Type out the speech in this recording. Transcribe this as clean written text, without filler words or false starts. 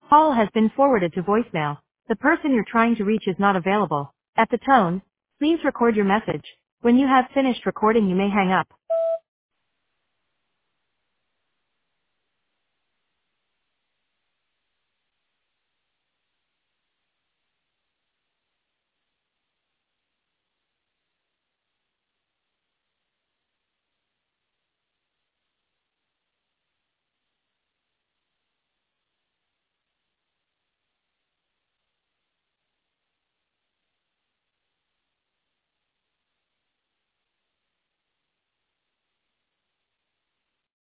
Call has been forwarded to voicemail. The person you're trying to reach is not available. At the tone, please record your message. When you have finished recording, you may hang up.